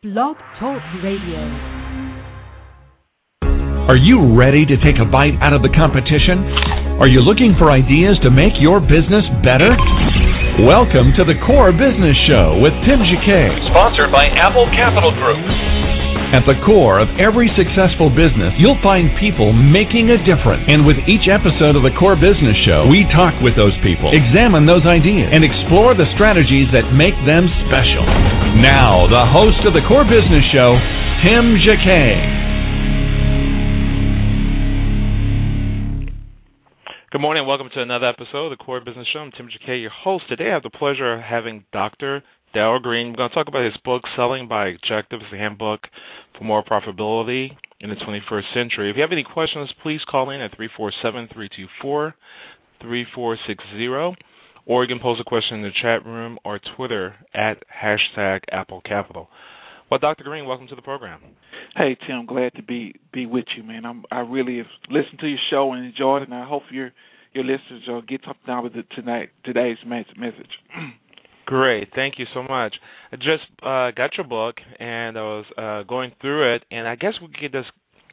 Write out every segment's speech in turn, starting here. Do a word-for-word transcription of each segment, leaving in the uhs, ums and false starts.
Blog Talk Radio. Are you ready to take a bite out of the competition? Are you looking for ideas to make your business better? Welcome to the Core Business Show with Tim Jacquet, sponsored by Apple Capital Group. At the core of every successful business, you'll find people making a difference. And with each episode of the Core Business Show, we talk with those people, examine those ideas, and explore the strategies that make them special. Now, the host of the Core Business Show, Tim Jacquet. Good morning and welcome to another episode of the Core Business Show. I'm Tim Jacquet, your host. Today I have the pleasure of having Doctor Darrell Green. We're going to talk about his book, Selling by Executives, the Handbook for More Profitability in the twenty-first Century. If you have any questions, please call in at three four seven, three two four, three four six zero, or you can pose a question in the chat room or Twitter at hashtag Apple Capital. Well, Doctor Green, welcome to the program. Hey, Tim, glad to be be with you, man. I'm, I really have listened to your show and enjoyed it, and I hope your your listeners will get something out of it tonight, today's message. Great. Thank you so much. I just uh, got your book, and I was uh, going through it, and I guess we could just,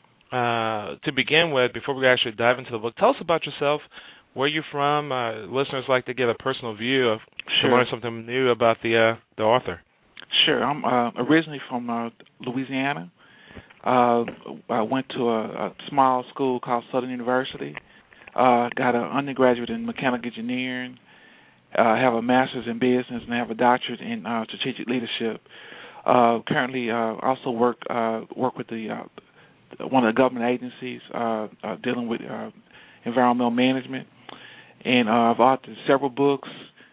uh, to begin with, before we actually dive into the book, tell us about yourself, where you're from. Uh, listeners like to get a personal view of, sure. to learn something new about the uh, the author. Sure. I'm uh, originally from uh, Louisiana. Uh, I went to a, a small school called Southern University. Uh, got an undergraduate in mechanical engineering. I uh, have a master's in business and I have a doctorate in uh, strategic leadership. Uh, currently, uh, also work uh, work with the uh, one of the government agencies uh, uh, dealing with uh, environmental management, and uh, I've authored several books.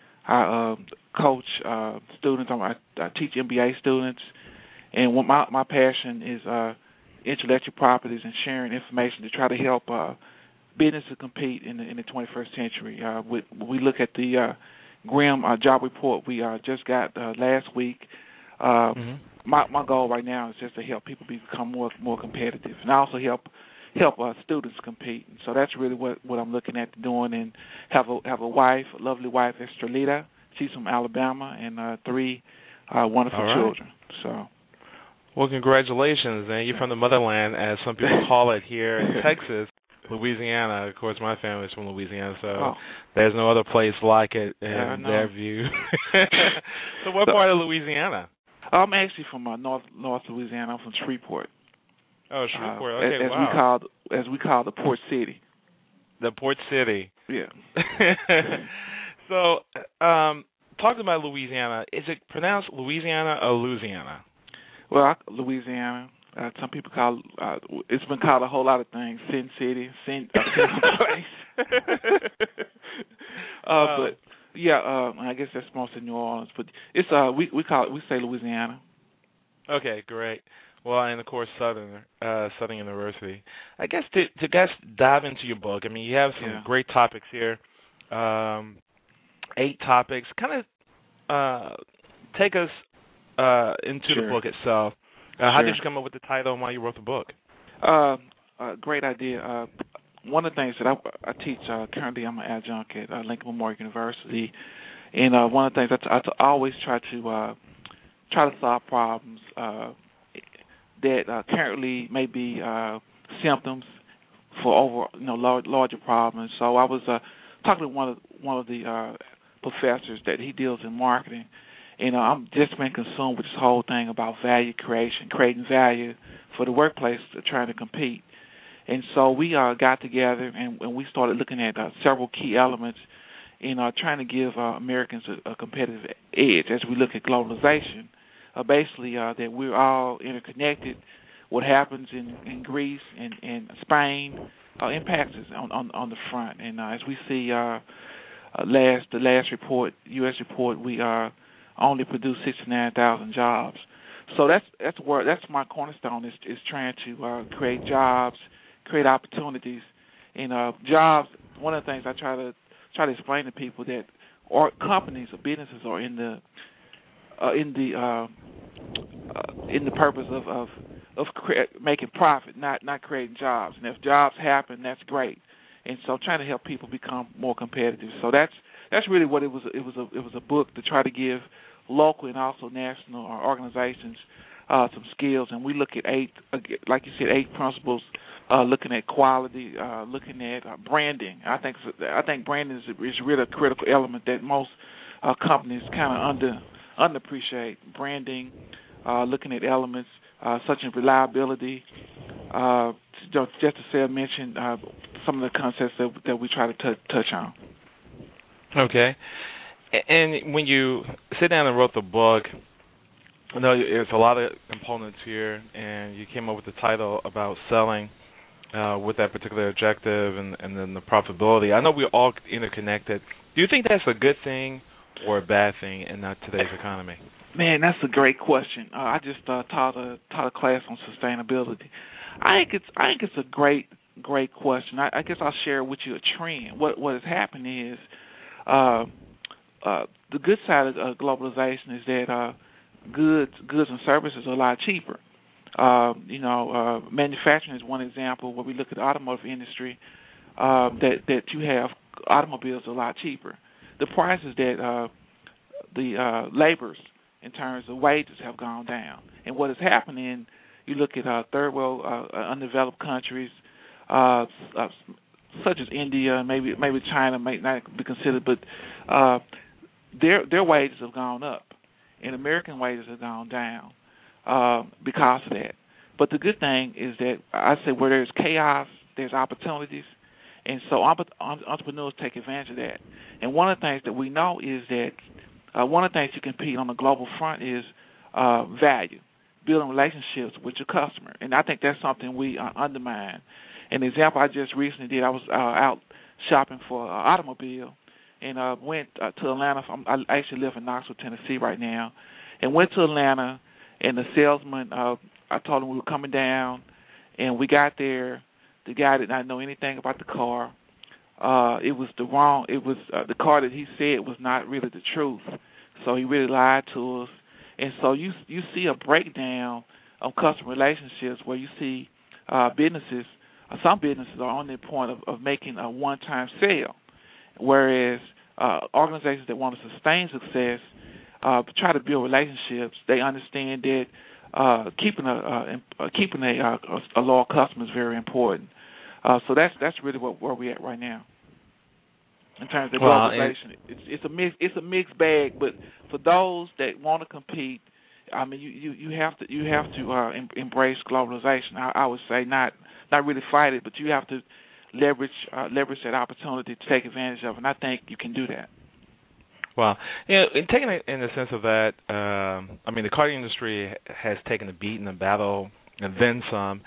I uh, coach uh, students. I, I teach M B A students, and what my my passion is uh, intellectual properties and sharing information to try to help Uh, business to compete in the, in the twenty-first century. Uh, we, we look at the uh, Graham uh, job report we uh, just got uh, last week. Uh, mm-hmm. My my goal right now is just to help people become more more competitive, and also help help uh, students compete. And so that's really what, what I'm looking at doing. And have a have a wife, a lovely wife, Estrelita. She's from Alabama, and uh, three uh, wonderful right. children. So. Well, congratulations, and you're from the motherland, as some people call it here in Texas. Louisiana, of course, my family's from Louisiana, so oh. there's no other place like it in yeah, their view. So, what so, part of Louisiana? I'm actually from uh, North North Louisiana. I'm from Shreveport. Oh, Shreveport. Uh, okay, as, as wow. we call as we call the Port City. The Port City. Yeah. So, um, talking about Louisiana, is it pronounced Louisiana or Louisiana? Well, I, Louisiana. Uh, some people call uh, it's been called a whole lot of things. Sin City, Sin, uh, Sin Place. uh, um, but yeah, uh, I guess that's mostly New Orleans. But it's uh, we we call it we say Louisiana. Okay, great. Well, and of course Southern uh, Southern University. I guess to to guys dive into your book. I mean, you have some yeah. great topics here. Um, eight topics. Kind of uh, take us uh, into sure. the book itself. Uh, how sure. did you come up with the title and why you wrote the book? Uh, uh, great idea. Uh, one of the things that I, I teach, uh, currently I'm an adjunct at uh, Lincoln Memorial University, and uh, one of the things I, t- I, t- I always try to uh, try to solve problems uh, that uh, currently may be uh, symptoms for over you know large, larger problems. So I was uh, talking to one of one of the uh, professors that he deals in marketing. You know, I'm just been consumed with this whole thing about value creation, creating value for the workplace, trying to compete. And so we uh, got together and, and we started looking at uh, several key elements in uh, trying to give uh, Americans a, a competitive edge as we look at globalization. Uh, basically, uh, that we're all interconnected. What happens in, in Greece and, and Spain uh, impacts us on, on, on the front. And uh, as we see uh, uh, last the last report, U S report, we are uh, only produce sixty-nine thousand jobs. So that's that's where that's my cornerstone is is trying to uh, create jobs, create opportunities, and uh, jobs. One of the things I try to try to explain to people that or companies or businesses are in the uh, in the uh, uh, in the purpose of of, of cre- making profit, not not creating jobs. And if jobs happen, that's great. And so trying to help people become more competitive. So that's that's really what it was. It was a it was a book to try to give local and also national organizations uh, some skills, and we look at eight, like you said, eight principles. Uh, looking at quality, uh, looking at uh, branding. I think I think branding is, is really a critical element that most uh, companies kind of under underappreciate. Branding, uh, looking at elements uh, such as reliability. Uh, just, just to say, I mentioned uh, some of the concepts that, that we try to t- touch on. Okay. And when you sit down and wrote the book, I know there's a lot of components here, and you came up with the title about selling uh, with that particular objective and, and then the profitability. I know we're all interconnected. Do you think that's a good thing or a bad thing in uh, today's economy? Man, that's a great question. Uh, I just uh, taught a taught a class on sustainability. I think it's I think it's a great great question. I, I guess I'll share with you a trend. What what has happened is uh, uh, the good side of uh, globalization is that uh, goods goods and services are a lot cheaper. Uh, you know, uh, manufacturing is one example where we look at the automotive industry. Uh, that that you have automobiles are a lot cheaper. The prices that uh, the uh, laborers in terms of wages have gone down, and what is happening. You look at uh, third world uh, undeveloped countries, uh, uh, such as India, maybe maybe China may not be considered, but uh, their their wages have gone up, and American wages have gone down uh, because of that. But the good thing is that I say where there's chaos, there's opportunities, and so entrepreneurs take advantage of that. And one of the things that we know is that uh, one of the things to compete on the global front is uh, value. Building relationships with your customer, and I think that's something we uh, undermine. An example I just recently did, I was uh, out shopping for an automobile, and uh, went uh, to Atlanta. From, I actually live in Knoxville, Tennessee right now, and went to Atlanta, and the salesman, uh, I told him we were coming down, and we got there. The guy did not know anything about the car. Uh, it was the wrong, it was uh, the car that he said was not really the truth, so he really lied to us. And so you you see a breakdown of customer relationships where you see uh, businesses, uh, some businesses are on the point of, of making a one-time sale, whereas uh, organizations that want to sustain success uh, try to build relationships. They understand that uh, keeping a uh, keeping a, a, a loyal customer is very important. Uh, so that's that's really what, where we're at right now. In terms of well, globalization, it's, it's a mix. It's a mixed bag. But for those that want to compete, I mean, you, you, you have to you have to uh, em- embrace globalization. I, I would say not not really fight it, but you have to leverage uh, leverage that opportunity to take advantage of it. And I think you can do that. Well, you know, in taking it in the sense of that, um, I mean, the car industry has taken a beat in the battle and then some,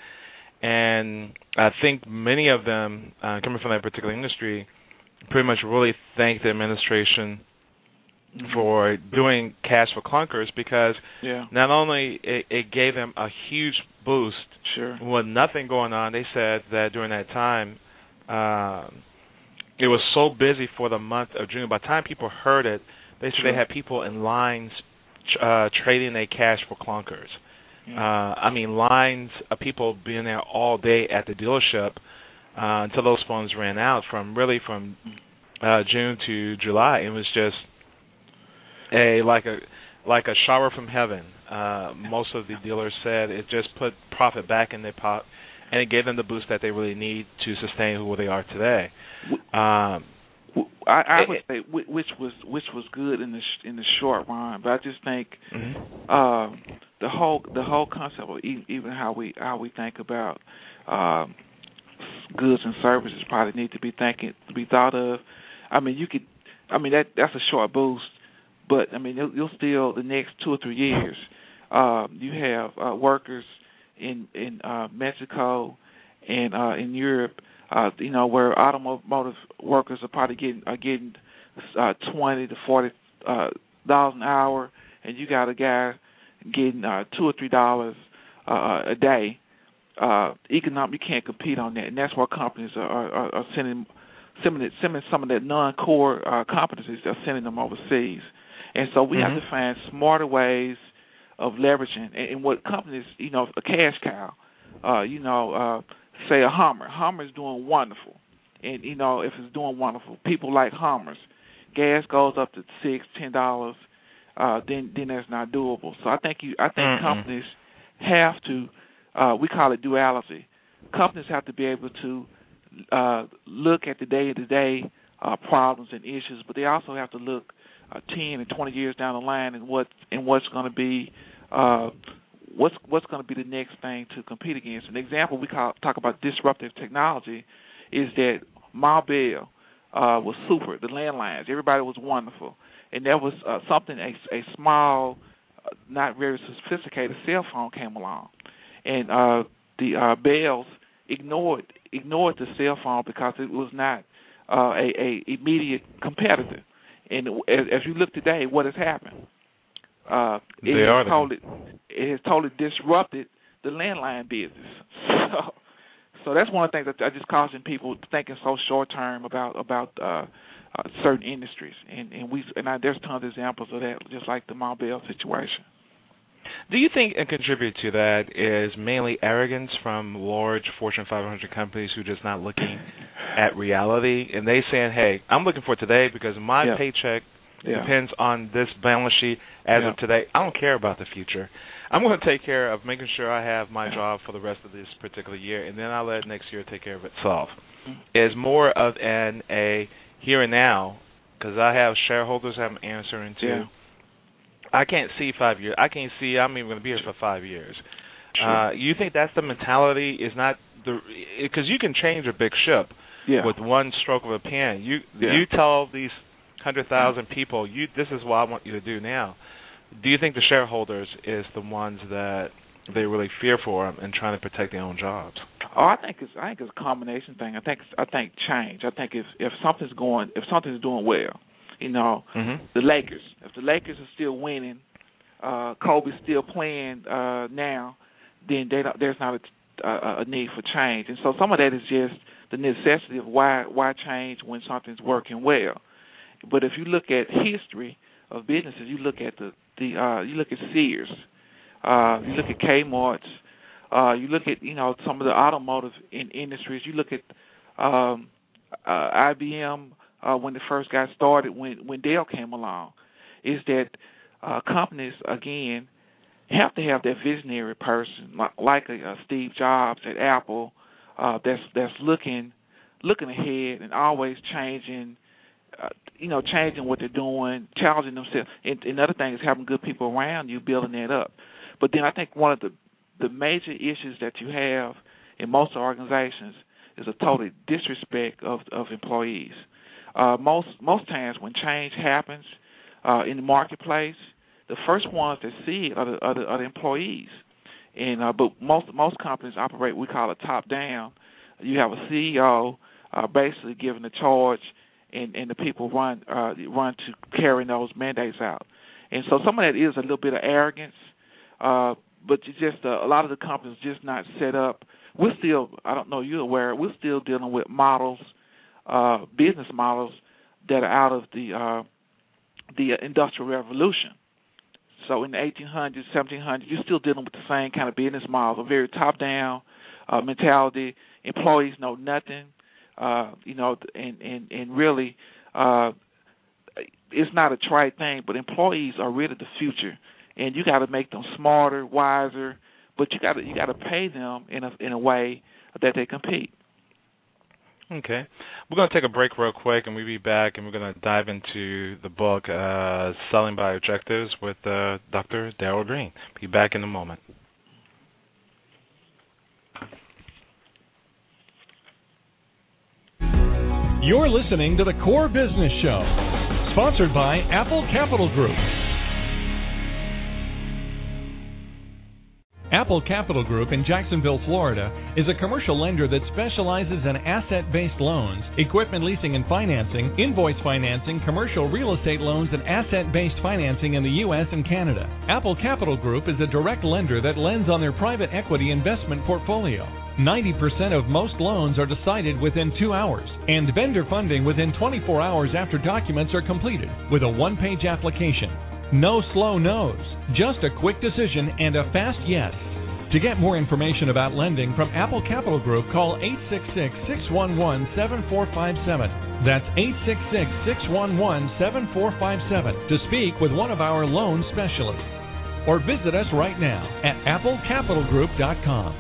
and I think many of them uh, coming from that particular industry pretty much really thank the administration mm-hmm. for doing Cash for Clunkers because yeah. not only it, it gave them a huge boost sure. with nothing going on. They said that during that time uh, it was so busy for the month of June. By the time people heard it, they said sure. they had people in lines uh, trading their Cash for Clunkers. Yeah. Uh, I mean, lines of people being there all day at the dealership Uh, until those funds ran out from really from uh, June to July. It was just a like a like a shower from heaven. Uh, most of the dealers said it just put profit back in their pot, and it gave them the boost that they really need to sustain who they are today. Um, I, I would say which was which was good in the in the short run, but I just think mm-hmm. uh, the whole the whole concept of even how we how we think about. Um, goods and services probably need to be thinking to be thought of. I mean, you could. I mean that that's a short boost, but I mean you'll, you'll still the next two or three years. Uh, you have uh, workers in in uh, Mexico and uh, in Europe. Uh, you know where automotive workers are probably getting are getting uh, twenty to forty uh, dollars an hour, and you got a guy getting uh, two or three dollars uh, a day. Uh, economic, you can't compete on that, and that's why companies are, are, are sending, sending, sending some of their non-core uh, competencies. They're sending them overseas, and so we mm-hmm. have to find smarter ways of leveraging. And, and what companies, you know, a cash cow, uh, you know, uh, say a Hummer. Hummer is doing wonderful, and you know, if it's doing wonderful, people like Hummers. Gas goes up to six, ten dollars, uh, then then that's not doable. So I think you, I think mm-hmm. companies have to, uh, we call it duality. Companies have to be able to uh, look at the day-to-day uh, problems and issues, but they also have to look uh, ten and twenty years down the line and what and what's going to be uh, what's what's going to be the next thing to compete against. An example we call, talk about disruptive technology is that Ma Bell uh, was super. The landlines, everybody was wonderful, and there was uh, something a, a small, uh, not very sophisticated cell phone came along, and uh, the uh, Bells ignored ignored the cell phone because it was not uh, a, a immediate competitor. And as, as you look today, what has happened? Uh, it, they has are totally, it has totally disrupted the landline business. So, so that's one of the things that I just caution people thinking so short term about about uh, uh, certain industries. And and we and I, there's tons of examples of that, just like the Ma Bell situation. Do you think a contribute to that is mainly arrogance from large Fortune five hundred companies who are just not looking at reality, and they saying, hey, I'm looking for today because my yeah. paycheck yeah. depends on this balance sheet as yeah. of today. I don't care about the future. I'm going to take care of making sure I have my job for the rest of this particular year, and then I'll let next year take care of itself. Mm-hmm. It's more of an a here and now, because I have shareholders I'm answering to. Yeah. I can't see five years. I can't see I'm even going to be here for five years. Sure. Uh, you think that's the mentality? Is not the because you can change a big ship yeah. with one stroke of a pen. You yeah. you tell these hundred thousand people, you this is what I want you to do now. Do you think the shareholders is the ones that they really fear for them and trying to protect their own jobs? Oh, I think it's I think it's a combination thing. I think it's, I think change. I think if if something's going if something's doing well. You know, mm-hmm. the Lakers. If the Lakers are still winning, uh, Kobe's still playing uh, now, then they don't, there's not a, a, a need for change. And so some of that is just the necessity of why why change when something's working well. But if you look at history of businesses, you look at the, the uh, you look at Sears, uh, you look at Kmart's, uh, you look at you know some of the automotive in industries. You look at um, uh, I B M. Uh, when it first got started, when when Dell came along, is that uh, companies, again, have to have that visionary person, like, like a, a Steve Jobs at Apple, uh, that's that's looking looking ahead and always changing, uh, you know, changing what they're doing, challenging themselves. And another thing is having good people around you, building that up. But then I think one of the, the major issues that you have in most organizations is a total disrespect of, of employees. Uh, most most times when change happens uh, in the marketplace, the first ones that see it are the, are the, are the employees. And uh, but most most companies operate we call it top down. You have a C E O uh, basically giving the charge, and, and the people run uh, run to carrying those mandates out. And so some of that is a little bit of arrogance, uh, but you just uh, a lot of the companies just not set up. We're still I don't know if you're aware we're still dealing with models. Uh, business models that are out of the uh, the Industrial Revolution. So in the eighteen hundreds, seventeen hundreds, you're still dealing with the same kind of business model, a very top-down uh, mentality. Employees know nothing, uh, you know, and and and really, uh, it's not a trite thing, but employees are really the future, and you got to make them smarter, wiser, but you got to you got to pay them in a in a way that they compete. Okay. We're going to take a break real quick, and we'll be back, and we're going to dive into the book, uh, Selling by Objectives, with uh, Doctor Darrell Green. Be back in a moment. You're listening to The Core Business Show, sponsored by Apple Capital Group. Apple Capital Group in Jacksonville, Florida, is a commercial lender that specializes in asset-based loans, equipment leasing and financing, invoice financing, commercial real estate loans, and asset-based financing in the U S and Canada. Apple Capital Group is a direct lender that lends on their private equity investment portfolio. ninety percent of most loans are decided within two hours, and vendor funding within twenty-four hours after documents are completed, with a one-page application. No slow no's, just a quick decision and a fast yes. To get more information about lending from Apple Capital Group, call eight six six, six one one, seven four five seven. That's eight six six, six one one, seven four five seven to speak with one of our loan specialists. or visit us right now at apple capital group dot com.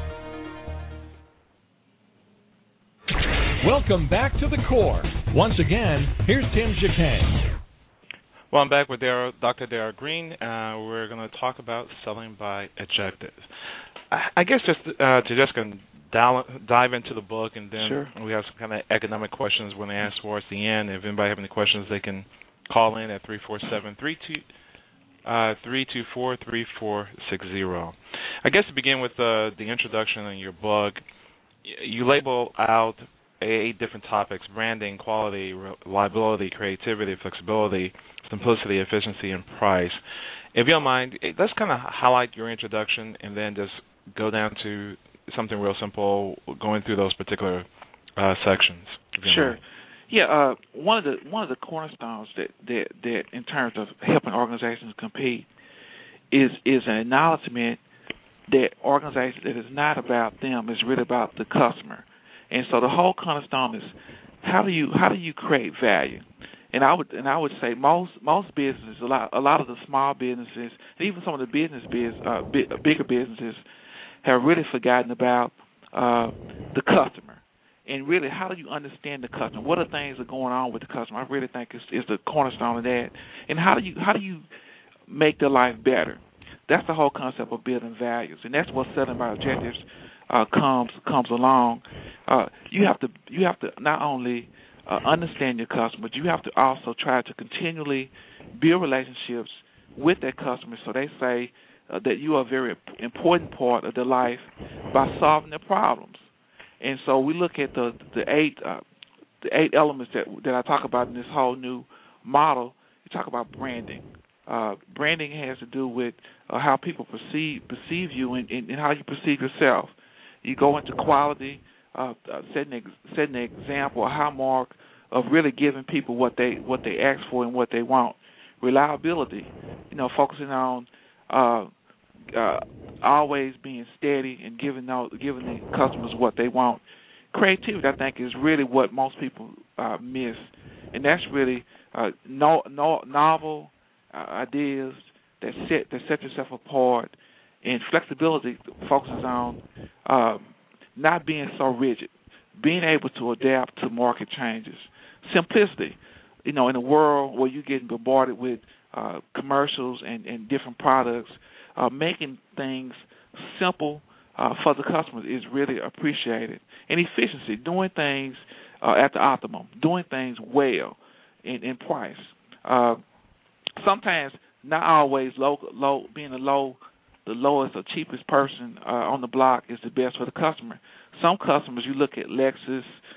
Welcome back to the Core. Once again, here's Tim Jacquet. Well, I'm back with Darryl, Doctor Darryl Green. Uh, we're going to talk about selling by adjectives. I, I guess just uh, to just kind of dive into the book, and then sure. we have some kind of economic questions we're going to ask towards the end. If anybody have any questions, they can call in at three four seven, three two four, three four six zero. I guess to begin with uh, the introduction in your book, you label out eight different topics: branding, quality, reliability, creativity, flexibility, simplicity, efficiency, and price. If you don't mind, let's kind of highlight your introduction and then just go down to something real simple, going through those particular uh, sections. Sure. Mind. Yeah, uh, one of the one of the cornerstones that, that, that in terms of helping organizations compete is is an acknowledgement that organizations, that is not about them, it's really about the customer. And so the whole cornerstone is how do you how do you create value? And I would and I would say most most businesses, a lot a lot of the small businesses, and even some of the business biz, uh, big, bigger businesses, have really forgotten about uh, the customer. And really, how do you understand the customer? What are things that are going on with the customer? I really think is is the cornerstone of that. And how do you how do you make their life better? That's the whole concept of building values, and that's what selling by objectives uh, comes comes along. Uh, you have to you have to not only uh, understand your customer, but you have to also try to continually build relationships with that customer, so they say uh, that you are a very important part of their life by solving their problems. And so we look at the the eight uh, the eight elements that that I talk about in this whole new model. You talk about branding. Uh, branding has to do with uh, how people perceive perceive you and, and, and how you perceive yourself. You go into quality, uh, uh, setting ex- setting an example, a high mark of really giving people what they what they ask for and what they want. Reliability, you know, focusing on uh, uh, always being steady and giving out, giving the customers what they want. Creativity, I think, is really what most people uh, miss, and that's really uh, no, no, novel uh, ideas that set that set yourself apart. And flexibility focuses on uh, not being so rigid, being able to adapt to market changes. Simplicity, you know, in a world where you're getting bombarded with uh, commercials and, and different products, uh, making things simple uh, for the customers is really appreciated. And efficiency, doing things uh, at the optimum, doing things well in, in price. Uh, sometimes, not always low, low, being a low, the lowest or cheapest person uh, on the block is the best for the customer. Some customers, you look at Lexus,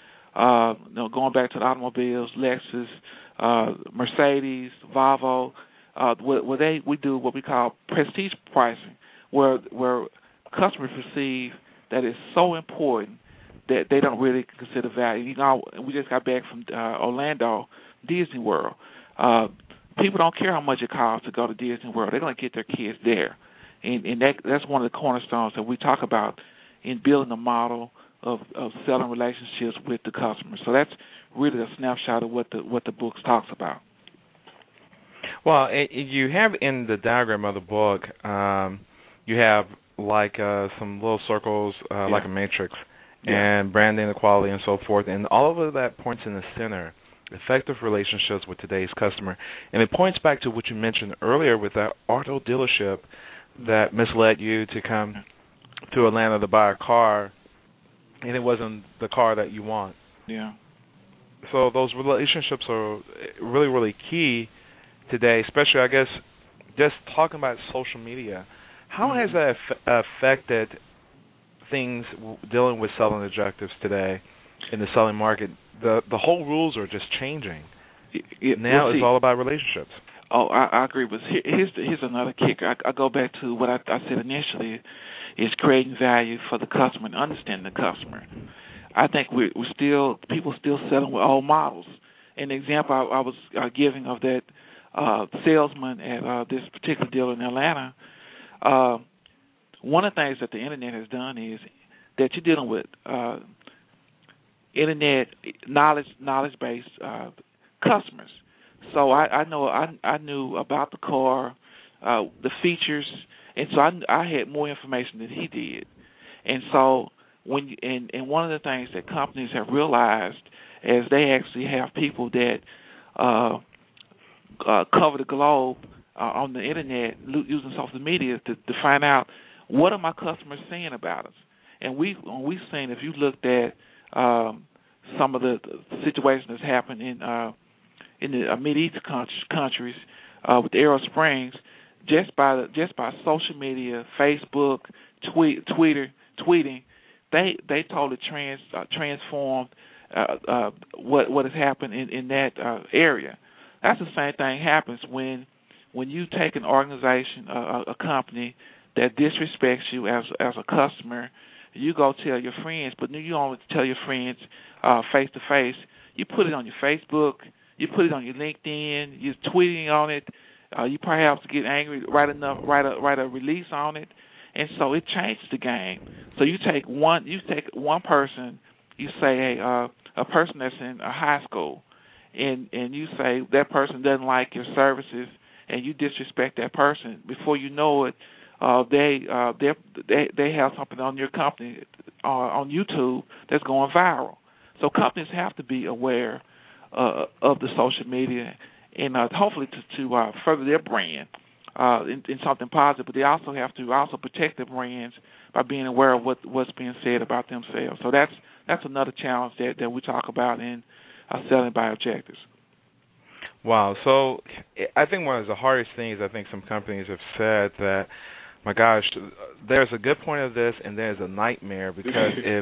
uh, you know, going back to the automobiles, Lexus, uh, Mercedes, Volvo, uh, where, where they we do what we call prestige pricing, where where customers perceive that it's so important that they don't really consider value. You know, we just got back from uh, Orlando, Disney World. Uh, people don't care how much it costs to go to Disney World. They're going to get their kids there. And, and that, that's one of the cornerstones that we talk about in building a model of, of selling relationships with the customer. So that's really a snapshot of what the what the book talks about. Well, it, you have in the diagram of the book, um, you have like uh, some little circles, uh, yeah. like a matrix, yeah. and branding, equality, and so forth. And all of that points in the center, effective relationships with today's customer. And it points back to what you mentioned earlier with that auto dealership that misled you to come to Atlanta to buy a car, and it wasn't the car that you want. Yeah. So those relationships are really, really key today, especially, I guess, just talking about social media. How mm-hmm. has that aff- affected things dealing with selling objectives today in the selling market? The the whole rules are just changing. It, it, now it's all about relationships. Oh, I, I agree. But here's the, here's another kicker. I, I go back to what I, I said initially: is creating value for the customer and understanding the customer. I think we're, we're still people still selling with old models. An example I, I was uh, giving of that uh, salesman at uh, this particular dealer in Atlanta. Uh, one of the things that the internet has done is that you're dealing with uh, internet knowledge knowledge based uh, customers. So I, I know I, I knew about the car, uh, the features, and so I, I had more information than he did. And so when you, and, and one of the things that companies have realized is they actually have people that uh, uh, cover the globe uh, on the internet using social media to, to find out what are my customers saying about us. And we we've seen, if you looked at um, some of the, the situations that's happened in uh, in the uh, Mideast countries uh, with the Arab Springs, just by the, just by social media, Facebook, tweet, Twitter, tweeting, they they totally trans uh, transformed uh, uh, what what has happened in in that uh, area. That's the same thing happens when when you take an organization, uh, a company that disrespects you as as a customer. You go tell your friends, but you don't tell your friends uh, face to face. You put it on your Facebook, you put it on your LinkedIn, you're tweeting on it. Uh, you perhaps get angry, write enough, write a write a release on it, and so it changes the game. So you take one, you take one person, you say, hey, uh, a person that's in a high school, and and you say that person doesn't like your services, and you disrespect that person. Before you know it, Uh, they uh, they they have something on your company uh, on YouTube that's going viral. So companies have to be aware uh, of the social media and uh, hopefully to, to uh, further their brand uh, in, in something positive. But they also have to also protect their brands by being aware of what what's being said about themselves. So that's that's another challenge that, that we talk about in uh, selling by objectives. Wow. So I think one of the hardest things I think some companies have said that, my gosh, there's a good point of this, and there's a nightmare because if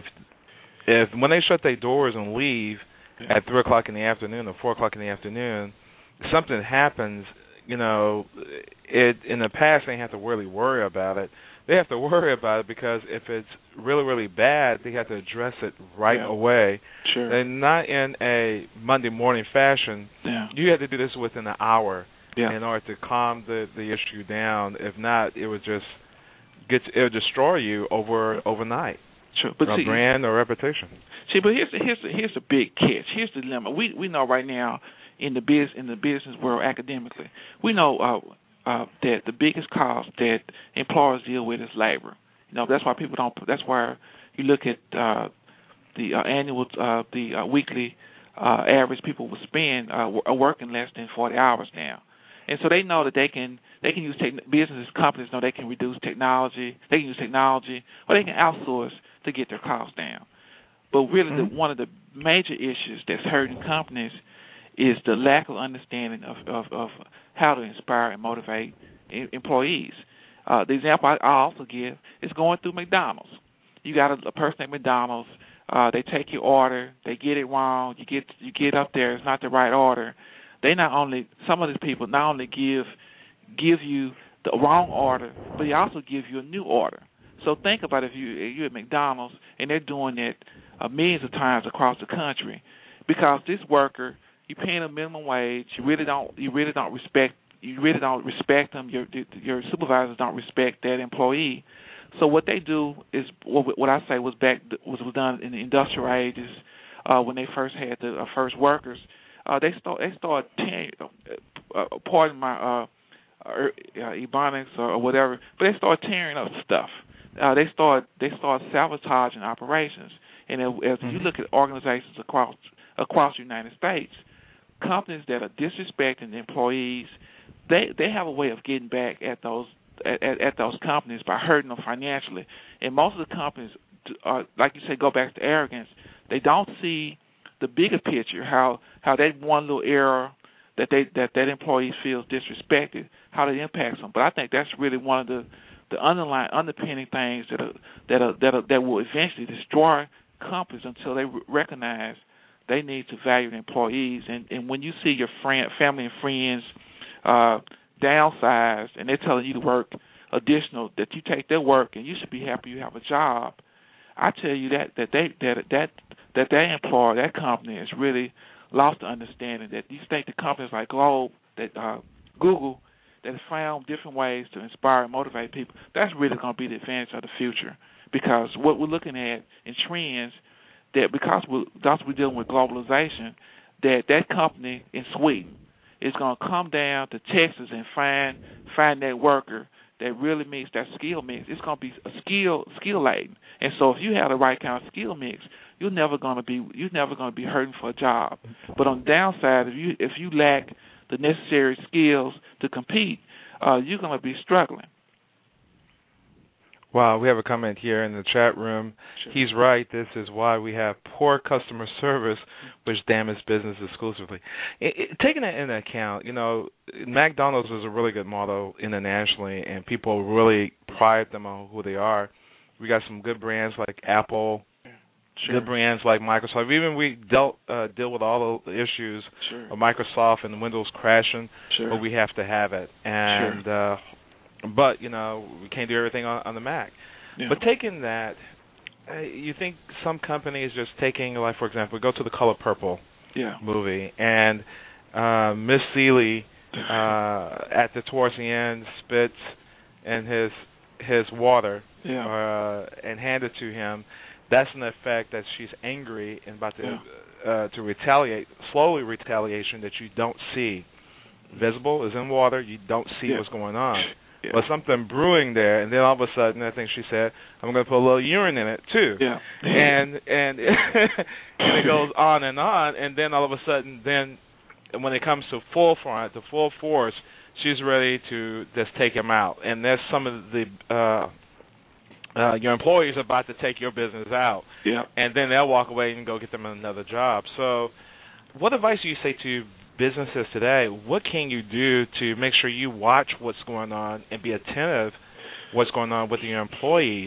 if when they shut their doors and leave at three o'clock in the afternoon or four o'clock in the afternoon, something happens. You know, it in the past they didn't have to really worry about it. They have to worry about it because if it's really really bad, they have to address it right yeah. away. Sure. And not in a Monday morning fashion. Yeah. You have to do this within an hour. Yeah. In order to calm the, the issue down. If not, it would just get it would destroy you over overnight. Sure, but a see, brand or reputation. See, but here's the, here's the, here's the big catch. Here's the dilemma. We we know right now in the biz in the business world academically, we know uh, uh, that the biggest cost that employers deal with is labor. You know, that's why people don't. That's why you look at uh, the uh, annual, uh, the uh, weekly uh, average people will spend uh, are working less than forty hours now. And so they know that they can they can use tech, business companies know they can reduce technology, they can use technology, or they can outsource to get their costs down. But really, mm-hmm. the, one of the major issues that's hurting companies is the lack of understanding of, of, of how to inspire and motivate employees. Uh, the example I, I also give is going through McDonald's. You got a, a person at McDonald's, uh, they take your order, they get it wrong, you get you get up there, it's not the right order. They not only some of these people not only give give you the wrong order, but they also give you a new order. So think about if you if you're at McDonald's and they're doing it uh, millions of times across the country, because this worker, you're paying a minimum wage, you really don't you really don't respect you really don't respect them. Your your supervisors don't respect that employee. So what they do is what, what I say was back was done in the industrial ages uh, when they first had the uh, first workers. Uh, they start they start tearing, uh, uh, pardon my uh, uh, ebonics or, or whatever, but they start tearing up stuff. Uh, they start they start sabotaging operations. And as mm-hmm. you look at organizations across across the United States, companies that are disrespecting the employees, they they have a way of getting back at those at, at those companies by hurting them financially. And most of the companies, are, like you say, go back to arrogance. They don't see the bigger picture, how how that one little error that they that that employee feels disrespected, how that impacts them. But I think that's really one of the, the underlying underpinning things that are, that are, that are, that will eventually destroy companies until they recognize they need to value the employees. And, and when you see your friend, family and friends uh, downsized and they're telling you to work additional, that you take their work and you should be happy you have a job, I tell you that that they that that that that employer, that company has really lost the understanding that these think the companies like Globe, that uh, Google, that have found different ways to inspire and motivate people, that's really going to be the advantage of the future. Because what we're looking at in trends, that because we're, because we're dealing with globalization, that that company in Sweden is going to come down to Texas and find find that worker that really meets that skill mix. It's going to be a skill skill laden, and so if you have the right kind of skill mix, you're never going to be you're never going to be hurting for a job. But on the downside, if you if you lack the necessary skills to compete, uh, you're going to be struggling. Wow, we have a comment here in the chat room. Sure. He's right. This is why we have poor customer service, which damages business exclusively. It, it, taking that into account, you know, McDonald's is a really good model internationally, and people really pride them on who they are. We got some good brands like Apple, sure. good brands like Microsoft. Even we dealt uh, deal with all the issues sure. of Microsoft and Windows crashing, sure. but we have to have it. And sure. uh, But, you know, we can't do everything on, on the Mac. Yeah. But taking that, uh, you think some companies just taking, like, for example, go to the Color Purple yeah. movie, and uh, Miss Seeley uh, at the towards the end spits in his his water yeah. uh, and hand it to him. That's an effect that she's angry and about to yeah. uh, to retaliate, slowly retaliation that you don't see. Visible is in water. You don't see yeah. what's going on. Yeah. But something brewing there, and then all of a sudden, I think she said, "I'm going to put a little urine in it too." Yeah. And and and it goes on and on, and then all of a sudden, then when it comes to full front, to full force, she's ready to just take him out. And there's some of the uh, uh, your employees are about to take your business out. Yeah. And then they'll walk away and go get them another job. So, what advice do you say to businesses today? What can you do to make sure you watch what's going on and be attentive what's going on with your employees?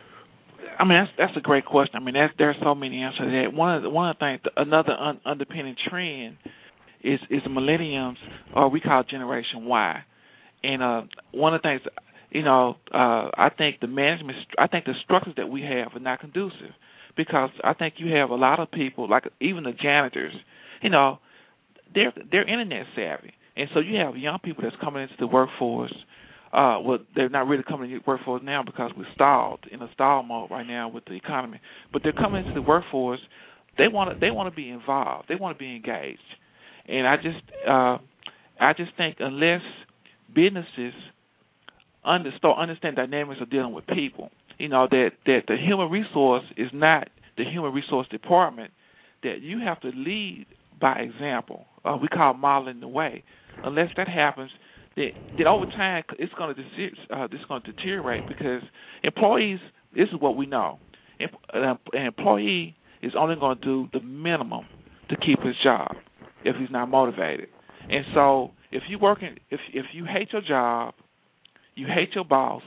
I mean, that's that's a great question. I mean, that's, there's so many answers to that. One of the, one of the things, another un, underpinning trend is is the millenniums, or we call Generation Y. And uh, one of the things, you know, uh, I think the management, I think the structures that we have are not conducive, because I think you have a lot of people, like even the janitors, you know, they're they're internet savvy, and so you have young people that's coming into the workforce. Uh, well, they're not really coming into the workforce now because we're stalled in a stall mode right now with the economy. But they're coming into the workforce. They want to they want to be involved. They want to be engaged, and I just uh, I just think unless businesses under, start understand dynamics of dealing with people, you know, that that the human resource is not the human resource department. That you have to lead by example. Uh, we call modeling the way. Unless that happens, then, then over time it's going to uh, it's going to deteriorate, because employees. This is what we know. An employee is only going to do the minimum to keep his job if he's not motivated. And so, if you working, if if you hate your job, you hate your boss,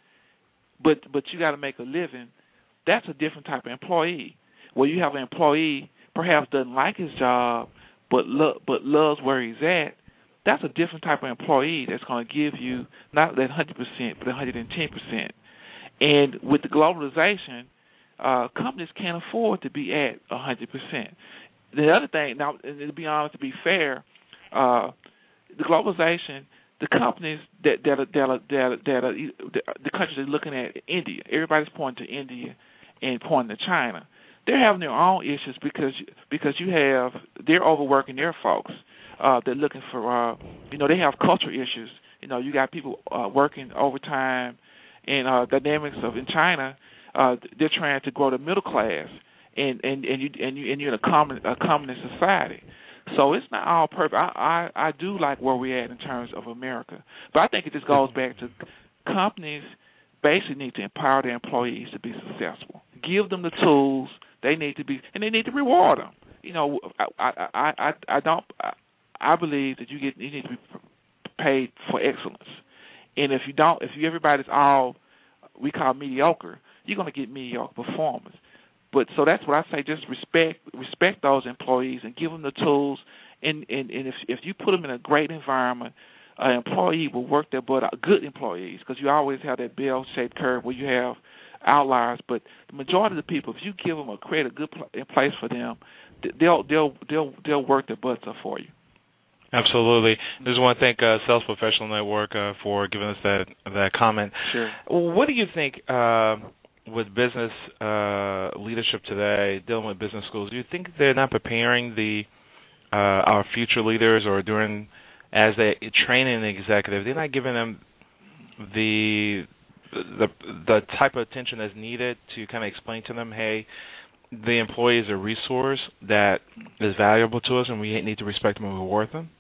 but but you got to make a living, that's a different type of employee. Where you have an employee perhaps doesn't like his job, but lo- but loves where he's at, that's a different type of employee that's going to give you not that one hundred percent, but one hundred ten percent. And with the globalization, uh, companies can't afford to be at one hundred percent. The other thing, now, and to be honest, to be fair, uh, the globalization, the companies that that are, that are, that are, that are, the countries are looking at India. Everybody's pointing to India and pointing to China. They're having their own issues because because you have they're overworking their folks. Uh, they're looking for uh, you know they have cultural issues. You know you got people uh, working overtime, and uh, dynamics of in China. Uh, they're trying to grow the middle class, and and and you and you and you're in a common a communist society. So it's not all perfect. I, I I do like where we're at in terms of America, but I think it just goes back to companies basically need to empower their employees to be successful. Give them the tools. They need to be, and they need to reward them. You know, I I I, I don't. I, I believe that you get you need to be paid for excellence, and if you don't, if you everybody's all we call mediocre, you're going to get mediocre performance. But so that's what I say. Just respect respect those employees and give them the tools. And and, and if if you put them in a great environment, an employee will work their butt out. Good employees, because you always have that bell-shaped curve where you have outliers, but the majority of the people, if you give them a create a good pl- place for them, they'll they'll they'll they'll work their butts up for you. Absolutely. I just want to thank uh, Sales Professional Network uh, for giving us that that comment. Sure. What do you think uh, with business uh, leadership today, dealing with business schools? Do you think they're not preparing the uh, our future leaders, or during as they training the executive, they're not giving them the the the type of attention that's needed to kind of explain to them, hey, the employee is a resource that is valuable to us, and we need to respect them and reward them?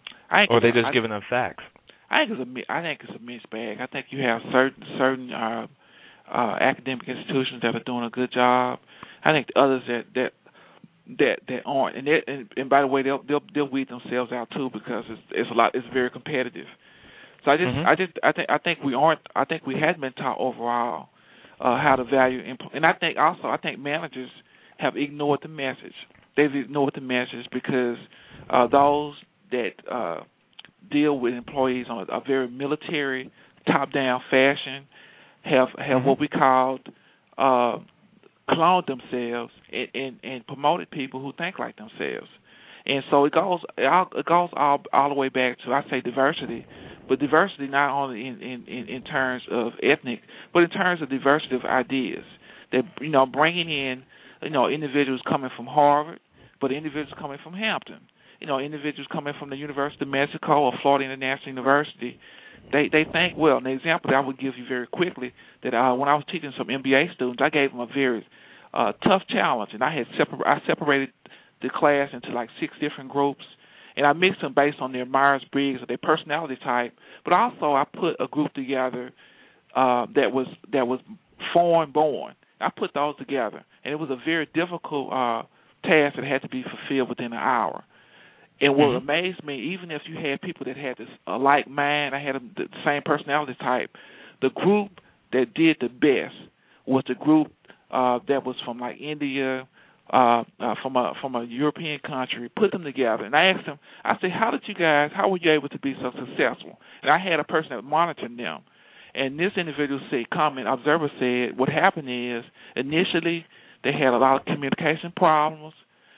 I or are they just I, giving them facts? I think it's a I think it's a mixed bag. I think you have certain certain uh, uh, academic institutions that are doing a good job. I think the others that that that, that aren't, and, and and by the way, they'll they'll they'll weed themselves out too, because it's it's a lot. It's very competitive. So I just mm-hmm. I just I think I think we aren't. I think we hadn't been taught overall uh, how to value, and I think also I think managers have ignored the message. They've ignored the message because uh, those that uh, deal with employees on a, a very military, top-down fashion have have mm-hmm. what we called uh, cloned themselves and, and, and promoted people who think like themselves. And so it goes it goes all all the way back to, I say, diversity, but diversity not only in, in, in terms of ethnic, but in terms of diversity of ideas. That, you know, bringing in, you know, individuals coming from Harvard, but individuals coming from Hampton, you know, individuals coming from the University of Mexico or Florida International University. They they think well. And the example that I would give you very quickly, that uh, when I was teaching some M B A students, I gave them a very uh, tough challenge, and I had separ- I separated the class into like six different groups, and I mixed them based on their Myers-Briggs or their personality type. But also I put a group together uh, that was that was foreign-born. I put those together, and it was a very difficult uh, task that had to be fulfilled within an hour. And what mm-hmm. amazed me, even if you had people that had this uh, like mind, I had a, the same personality type, the group that did the best was the group uh, that was from like India, uh, uh, from a from a European country. Put them together, and I asked them, I said, how did you guys, how were you able to be so successful? And I had a person that monitored them. And this individual said, comment, observer said, what happened is initially they had a lot of communication problems,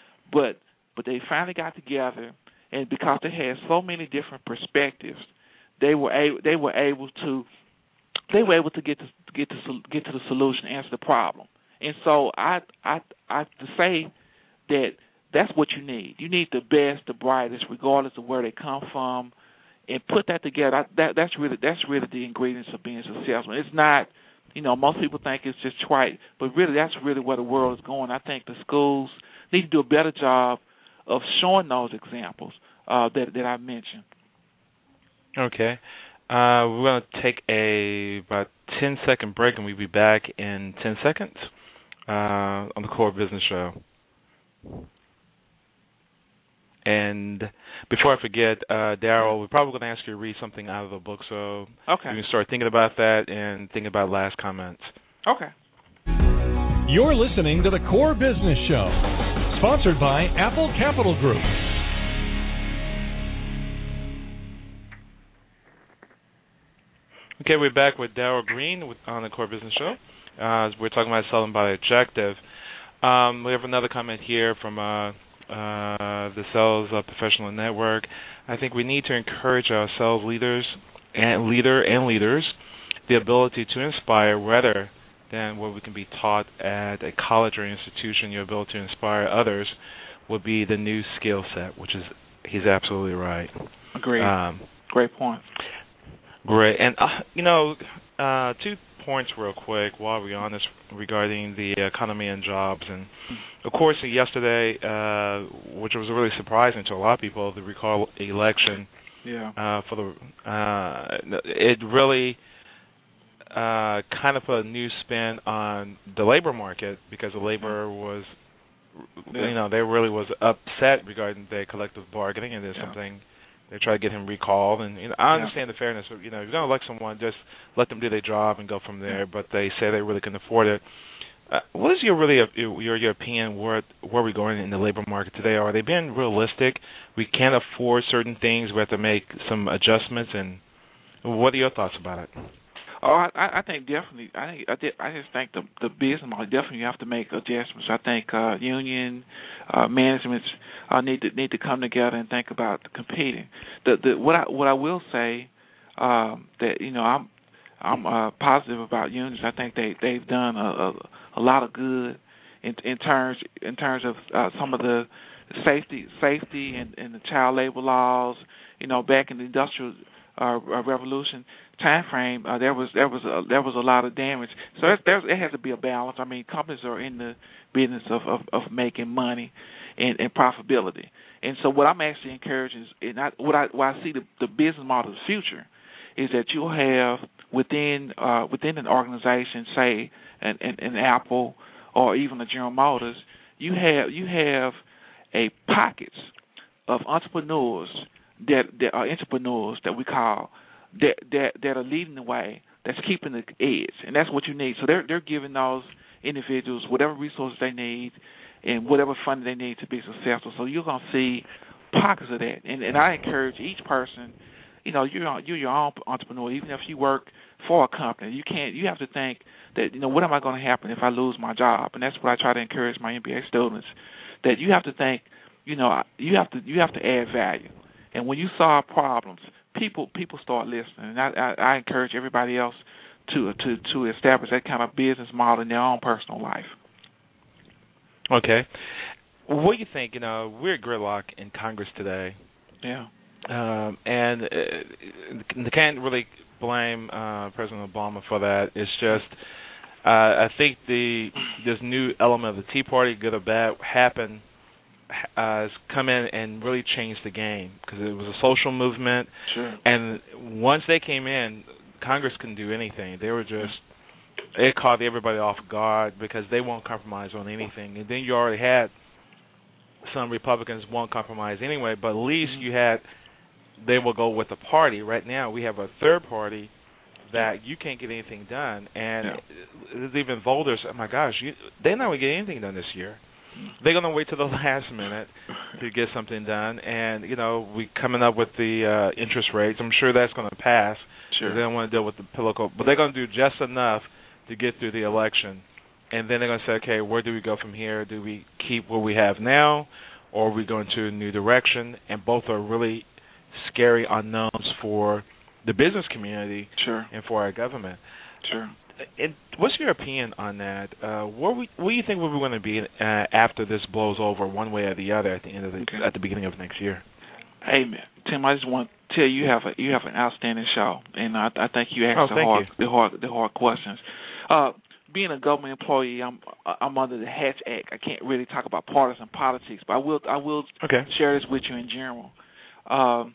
but but they finally got together, and because they had so many different perspectives, they were able they were able to they were able to get to get to get to the solution, answer the problem. And so I I I to say that that's what you need. You need the best, the brightest, regardless of where they come from. And put that together. I, that, that's really that's really the ingredients of being successful. It's not, you know, most people think it's just trite, but really that's really where the world is going. I think the schools need to do a better job of showing those examples uh, that that I mentioned. Okay, uh, we're going to take a about ten second break, and we'll be back in ten seconds uh, on the Core Business Show. And before I forget, uh, Daryl, we're probably going to ask you to read something out of the book, so okay. you can start thinking about that and think about last comments. Okay. You're listening to the Core Business Show, sponsored by Apple Capital Group. Okay, we're back with Daryl Green with, on the Core Business Show. Uh, we're talking about selling by objective. Um, we have another comment here from Uh, Uh, the Sales uh, Professional Network. I think we need to encourage our sales leaders and leader and leaders the ability to inspire rather than what we can be taught at a college or institution. Your ability to inspire others would be the new skill set, which is he's absolutely right. Agreed. Um, Great point. Great. And, uh, you know, uh, two points real quick while we're on this regarding the economy and jobs. And, of course, yesterday, uh, which was really surprising to a lot of people, the recall election, yeah. uh, for the uh, it really uh, kind of put a new spin on the labor market because the labor was, yeah. you know, they really was upset regarding the collective bargaining, and there's yeah. something. They try to get him recalled, and you know, I understand yeah. the fairness of, you know, if you're going to elect someone, just let them do their job and go from there, but they say they really couldn't afford it. Uh, what is your really your, your opinion where where we're going in the labor market today? Are they being realistic? We can't afford certain things. We have to make some adjustments, and what are your thoughts about it? Oh, I, I think definitely. I think I, did, I just think the the business model definitely you have to make adjustments. I think uh, union uh, managements uh, need to need to come together and think about competing. The the what I what I will say um, that you know I'm I'm uh, positive about unions. I think they they've done a, a, a lot of good in in terms in terms of uh, some of the safety, safety, and, and the child labor laws. You know, back in the industrial uh, revolution time frame, uh, there was there was a, there was a lot of damage. So there's, there's, it has to be a balance. I mean, companies are in the business of, of, of making money and, and profitability. And so what I'm actually encouraging is, and I, what I what I see the, the business model of the future is that you'll have within uh, within an organization, say an, an, an Apple or even a General Motors, you have you have a pockets of entrepreneurs that that are entrepreneurs that we call that that that are leading the way, that's keeping the edge, and that's what you need. So they're they're giving those individuals whatever resources they need and whatever funding they need to be successful. So you're gonna see pockets of that, and and I encourage each person. You know, you're you're your own entrepreneur. Even if you work for a company, you can't. You have to think that, you know, what am I going to happen if I lose my job? And that's what I try to encourage my M B A students. That you have to think. You know, you have to you have to add value. And when you solve problems, people people start listening. And I, I, I encourage everybody else to to to establish that kind of business model in their own personal life. Okay. What do you think? You know, we're at gridlock in Congress today. Yeah. Um, and uh, can't really blame uh, President Obama for that. It's just uh, I think the this new element of the Tea Party, good or bad, happened uh, has come in and really changed the game because it was a social movement. Sure. And once they came in, Congress couldn't do anything. They were just it caught everybody off guard because they won't compromise on anything. And then you already had some Republicans won't compromise anyway, but at least you had. They will go with the party. Right now, we have a third party that you can't get anything done, and yeah. there's even voters. Oh my gosh, you, they're not going to get anything done this year. They're going to wait till the last minute to get something done, and you know we coming up with the uh, interest rates. I'm sure that's going to pass. Sure. They don't want to deal with the political, but they're going to do just enough to get through the election, and then they're going to say, okay, where do we go from here? Do we keep what we have now, or are we going to a new direction? And both are really scary unknowns for the business community sure. and for our government. Sure. And what's your opinion on that? Uh, where, we, where do you think we're going to be uh, after this blows over, one way or the other, at the end of the okay. at the beginning of next year? Amen, Tim. I just want to tell you, you have a you have an outstanding show, and I, I think you asked oh, the hard you. the hard the hard questions. Uh, being a government employee, I'm I'm under the Hatch Act. I can't really talk about partisan politics, but I will I will okay. share this with you in general. Um,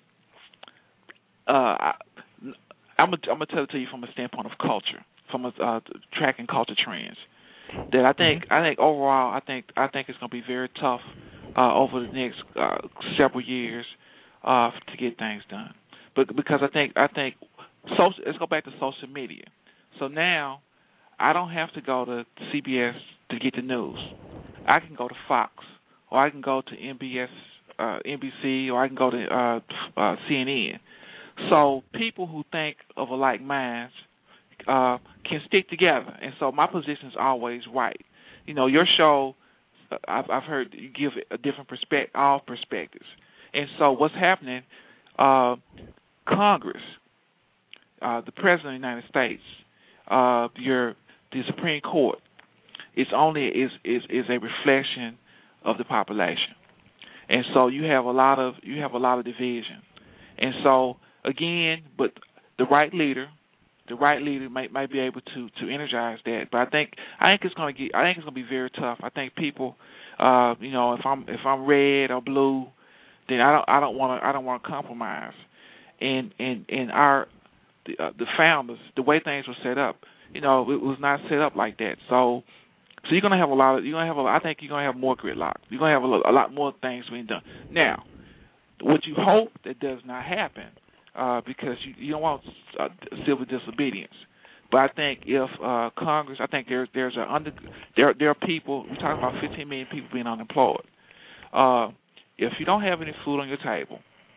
Uh, I, I'm gonna I'm gonna tell it to you from a standpoint of culture, from a uh, tracking culture trends. That I think mm-hmm. I think overall I think I think it's gonna be very tough uh, over the next uh, several years uh, to get things done. But because I think I think social, let's go back to social media. So now I don't have to go to C B S to get the news. I can go to Fox, or I can go to N B S, uh, N B C, or I can go to uh, uh, C N N. So people who think of alike minds uh, can stick together, and so my position is always right. You know, your show, I've, I've heard you give a different perspective, all perspectives, and so what's happening? Uh, Congress, uh, the President of the United States, uh, your the Supreme Court, it's only is is is a reflection of the population, and so you have a lot of you have a lot of division, and so. Again, but the right leader, the right leader might might be able to, to energize that. But I think I think it's gonna get I think it's gonna be very tough. I think people, uh, you know, if I'm if I'm red or blue, then I don't I don't want to I don't want to compromise. And and and our the, uh, the founders, the way things were set up, you know, it was not set up like that. So so you're gonna have a lot of you're gonna have a, I think you're gonna have more gridlock. You're gonna have a, a lot more things being done. Now, what you hope that does not happen. Uh, because you, you don't want uh, civil disobedience, but I think if uh, Congress, I think there's there's a under there there are people. We talk about fifteen million people being unemployed. Uh, if you don't have any food on your table,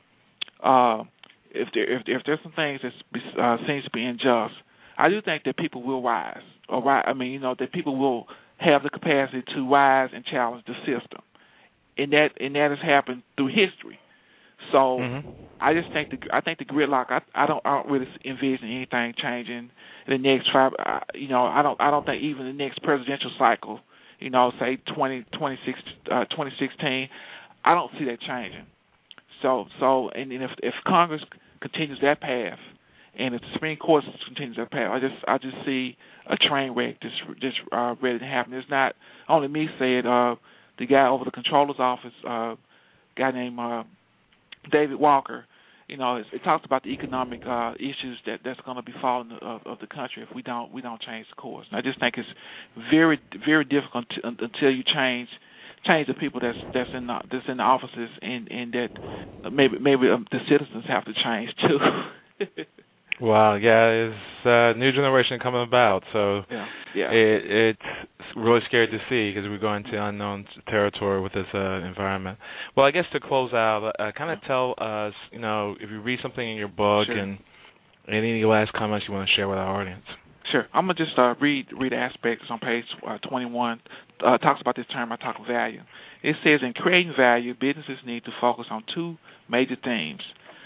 uh, if there if, if there's some things that uh, seems to be unjust, I do think that people will rise. Or rise, I mean, you know, that people will have the capacity to rise and challenge the system, and that and that has happened through history. So mm-hmm. I just think the I think the gridlock. I, I don't I don't really envision anything changing in the next five. Uh, you know I don't I don't think even the next presidential cycle. You know, say twenty, twenty-six, uh, twenty sixteen. I don't see that changing. So, so, and if if Congress continues that path, and if the Supreme Court continues that path, I just I just see a train wreck just just uh, ready to happen. It's not only me saying. Uh, the guy over the controller's office, uh, guy named uh, David Walker, you know, it, it talks about the economic uh, issues that that's going to be falling of, of the country if we don't we don't change the course. And I just think it's very very difficult to, until you change. Change the people that's that's in the, that's in the offices, and, and that maybe maybe um, the citizens have to change too. Wow, yeah, it's a new generation coming about, so yeah, yeah. It, it's really scary to see because we're going to unknown territory with this uh, environment. Well, I guess to close out, uh, kind of tell us, you know, if you read something in your book, sure. and any last comments you want to share with our audience. Sure. I'm going to just uh, read read aspects on page uh, twenty-one. Uh, talks about this term I talk value. It says, in creating value, businesses need to focus on two major themes: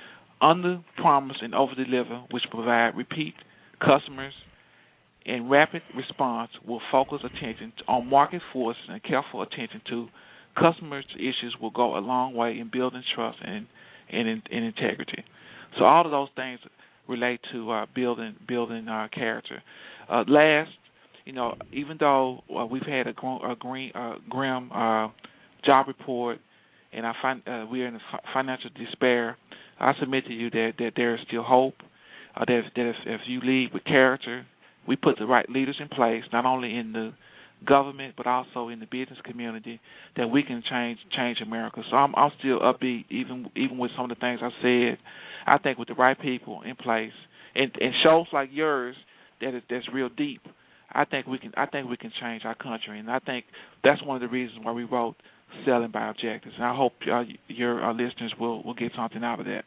under promise and over deliver, which provide repeat customers, and rapid response will focus attention on market forces and careful attention to customers' issues will go a long way in building trust and and, and integrity. So all of those things relate to uh, building building uh, character. Uh, last, you know, even though uh, we've had a, gr- a green, uh, grim uh, job report, and I find uh, we're in f- financial despair, I submit to you that, that there is still hope. Uh, that that if, if you lead with character, we put the right leaders in place, not only in the government but also in the business community, that we can change change America. So I'm, I'm still upbeat, even even with some of the things I said. I think with the right people in place, and, and shows like yours that is that's real deep, I think we can I think we can change our country, and I think that's one of the reasons why we wrote Selling by Objectives. And I hope uh, your uh, listeners will, will get something out of that.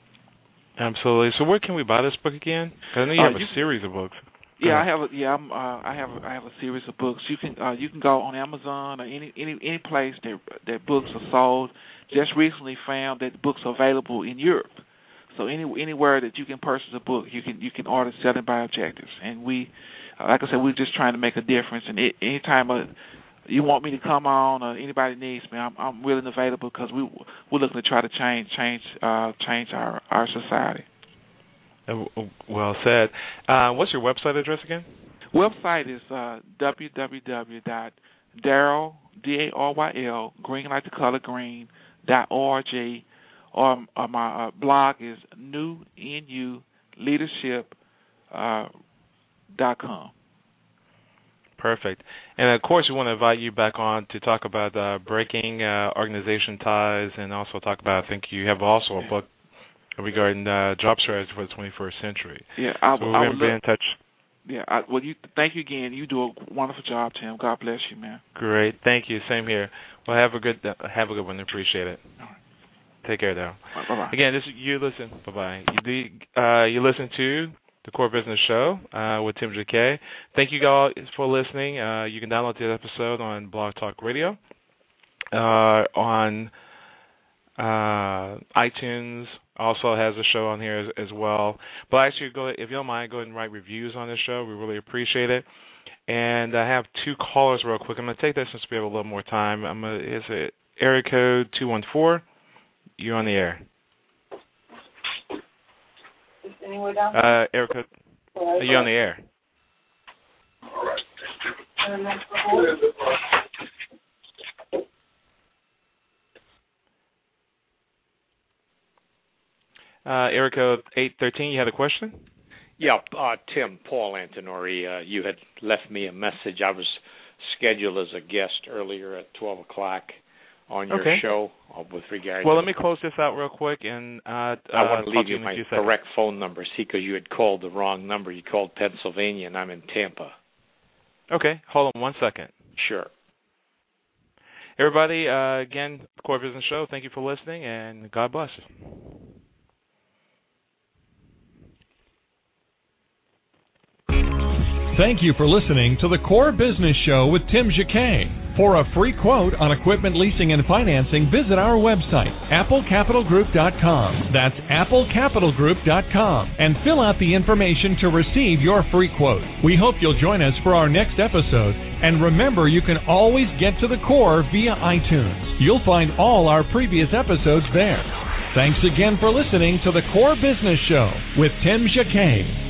Absolutely. So where can we buy this book again? Because I know you uh, have a you, series of books. Yeah, I have. A, yeah, I'm, uh, I have. A, I have a series of books. You can uh, you can go on Amazon or any any any place that that books are sold. Just recently found that books are available in Europe. So any anywhere that you can purchase a book, you can you can order Selling by Objectives. And we, uh, like I said, we're just trying to make a difference. And it, anytime uh, you want me to come on or anybody needs me, I'm I'm willing and available because we we're looking to try to change change uh, change our, our society. Well said. Uh, what's your website address again? Website is uh, w w w dot daryl, D A R Y L, green like the color green, dot org, or, or my uh, blog is new, N U, leadership, uh, dot com. Perfect. And, of course, we want to invite you back on to talk about uh, breaking uh, organization ties and also talk about, I think you have also a book regarding uh, job strategy for the twenty-first century. Yeah, I, so we're I going to be in touch. Yeah, I, well, you thank you again. You do a wonderful job, Tim. God bless you, man. Great, thank you. Same here. Well, have a good uh, have a good one. Appreciate it. All right. Take care, Darryl. Bye bye. Again, this you listen. Bye bye. You do, uh, you listen to the Core Business Show uh, with Tim Jacquet. Thank you guys for listening. Uh, you can download the episode on Blog Talk Radio, uh, on uh, iTunes. Also has a show on here as, as well. But actually, go if you don't mind, go ahead and write reviews on this show. We really appreciate it. And I have two callers real quick. I'm going to take that since we have a little more time. I'm gonna, it's a area code two one four. You're on the air. Is anywhere down there? Uh, area code. Right. You're on the air. All right. Uh, area code eight thirteen, you had a question? Yeah, uh, Tim, Paul Antonori, uh, you had left me a message. I was scheduled as a guest earlier at twelve o'clock on your okay. show uh, with regard well, to... let me close this out real quick. and uh, I uh, want to leave you you my correct phone number, see, because you had called the wrong number. You called Pennsylvania, and I'm in Tampa. Okay, hold on one second. Sure. Everybody, uh, again, the Core Business Show, thank you for listening, and God bless. Thank you for listening to the Core Business Show with Tim Jacquet. For a free quote on equipment leasing and financing, visit our website, apple capital group dot com. That's apple capital group dot com. And fill out the information to receive your free quote. We hope you'll join us for our next episode. And remember, you can always get to the core via iTunes. You'll find all our previous episodes there. Thanks again for listening to the Core Business Show with Tim Jacquet.